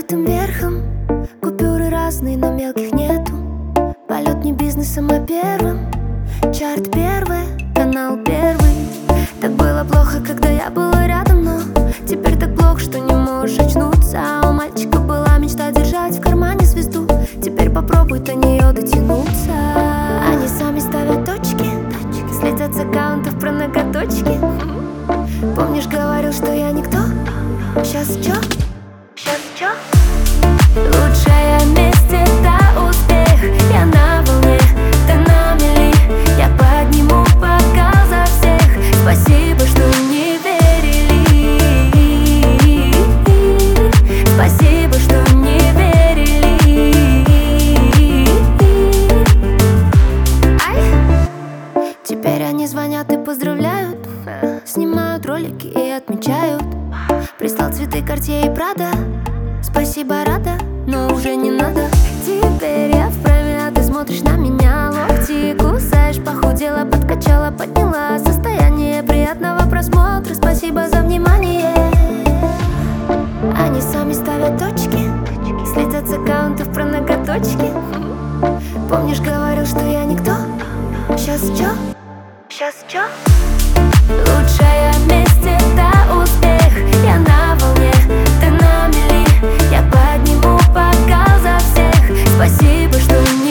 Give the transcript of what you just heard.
золотым верхом. Купюры разные, но мелких нету. Полет не бизнесом, а первым. Чарт первый, канал первый. Так было плохо, когда я была рядом, но теперь так плохо, что не можешь очнуться. А у мальчика была мечта держать в кармане звезду. Теперь попробуй до нее дотянуться. Они сами ставят точки, следят с аккаунтов про ноготочки. Помнишь, говорил, что я никто? Сейчас чё? Сейчас чё? Лучшее вместе — это успех. Я на волне, ты на мели. Я подниму бокал за всех. Спасибо, что не верили. Спасибо, что не верили. Ай! Теперь они звонят и поздравляют, снимают ролики и отмечают. Прислал цветы Cartier и Prada. Спасибо, рада, но уже не надо. Теперь я вправе, а ты смотришь на меня. Локти кусаешь, похудела, подкачала, подняла. Состояние приятного просмотра. Спасибо за внимание. Они сами ставят точки, следят с аккаунтов про ноготочки. Помнишь, говорил, что я никто? Сейчас чё? Сейчас чё? Лучшее вместе — это успех. Я на волне, ты на мели. Я подниму бокал за всех. Спасибо, что не